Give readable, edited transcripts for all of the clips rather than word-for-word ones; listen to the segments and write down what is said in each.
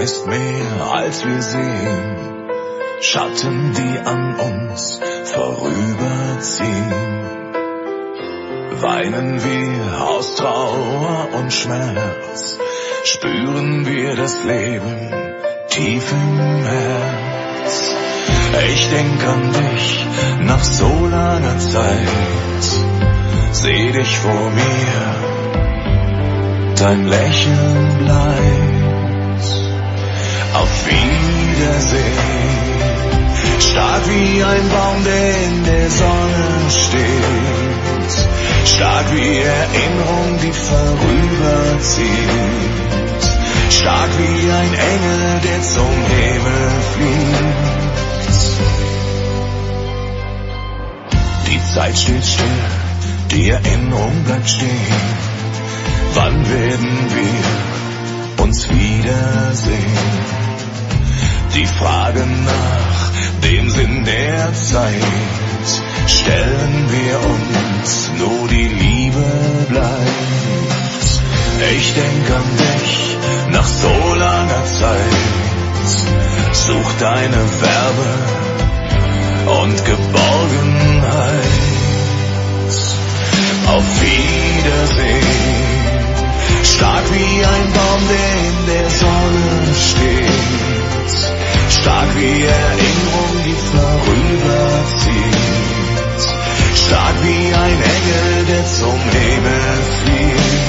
ist mehr als wir sehen, Schatten, die an uns vorüberziehen. Weinen wir aus Trauer und Schmerz, spüren wir das Leben tief im Herz. Ich denk an dich nach so langer Zeit, seh dich vor mir, dein Lächeln bleibt. Auf Wiedersehen, stark wie ein Baum, der in der Sonne steht, stark wie Erinnerung, die vorüberzieht, stark wie ein Engel, der zum Himmel fliegt. Die Zeit steht still, die Erinnerung bleibt stehen. Wann werden wir uns wiedersehen? Die Frage nach dem Sinn der Zeit stellen wir uns, nur die Liebe bleibt. Ich denk an dich nach so langer Zeit, such deine Wärme und Geborgenheit. Auf Wiedersehen, stark wie ein Baum, der in der Sonne steht, stark wie Erinnerung, die vorüberzieht, stark wie ein Engel, der zum Himmel fliegt.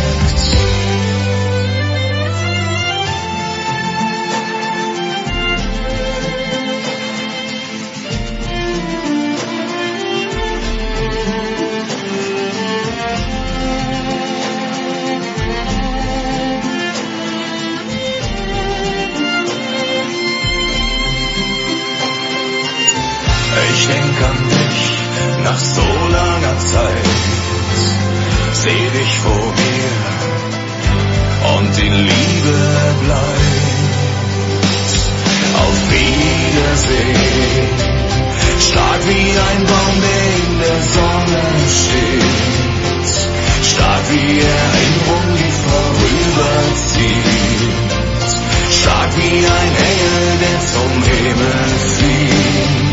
Ich denk an dich nach so langer Zeit, seh dich vor mir und die Liebe bleibt. Auf Wiedersehen, stark wie ein Baum, der in der Sonne steht, stark wie Erinnerung, die vorüberzieht, stark wie ein Engel, der zum Himmel fliegt.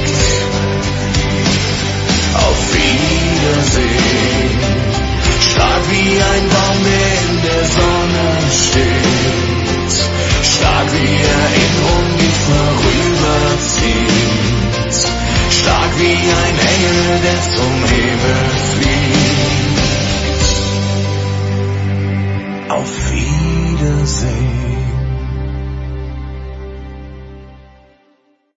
Auf Wiedersehen, stark wie ein Baum, der in der Sonne steht, stark wie Erinnerung, die vorüberzieht, stark wie ein Engel, der zum Himmel fliegt. Auf Wiedersehen.